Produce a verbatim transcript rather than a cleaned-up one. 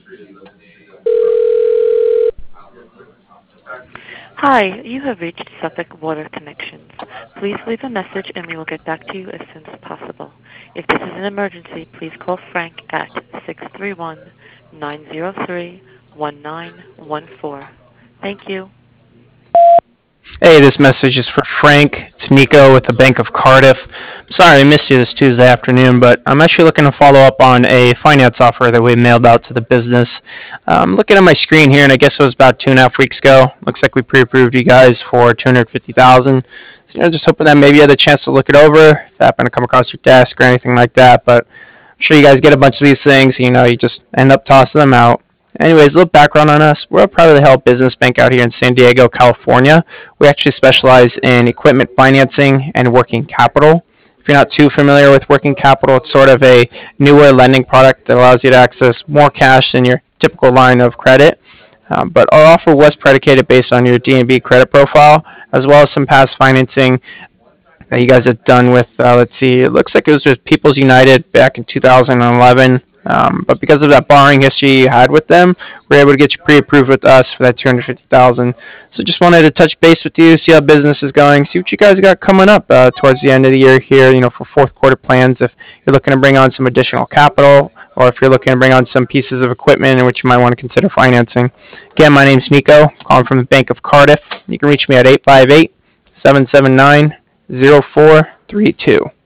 Hi, you have reached Suffolk Water Connections. Please leave a message and we will get back to you as soon as possible. If this is an emergency, please call Frank at six three one, nine zero three, one nine one four. Thank you. Hey, this message is for Frank. It's Nico with the Bank of Cardiff. Sorry I missed you this Tuesday afternoon, but I'm actually looking to follow up on a finance offer that we mailed out to the business. I'm looking at my screen here, and I guess it was about two and a half weeks ago. Looks like we pre-approved you guys for two hundred fifty thousand dollars. So, you know, just hoping that maybe you had a chance to look it over, if it happened to come across your desk or anything like that. But I'm sure you guys get a bunch of these things, you know, you just end up tossing them out. Anyways, a little background on us. We're a privately held business bank out here in San Diego, California. We actually specialize in equipment financing and working capital. If you're not too familiar with working capital, it's sort of a newer lending product that allows you to access more cash than your typical line of credit. Um, but our offer was predicated based on your D and B credit profile, as well as some past financing that you guys have done with, uh, let's see, it looks like it was with People's United back in two thousand eleven. Um, but because of that borrowing history you had with them, we are able to get you pre-approved with us for that two hundred fifty thousand dollars. So just wanted to touch base with you, see how business is going, see what you guys got coming up uh, towards the end of the year here, you know, for fourth quarter plans. If you're looking to bring on some additional capital, or if you're looking to bring on some pieces of equipment in which you might want to consider financing. Again, my name's Nico, calling from the Bank of Cardiff. You can reach me at eight five eight, seven seven nine, zero four three two.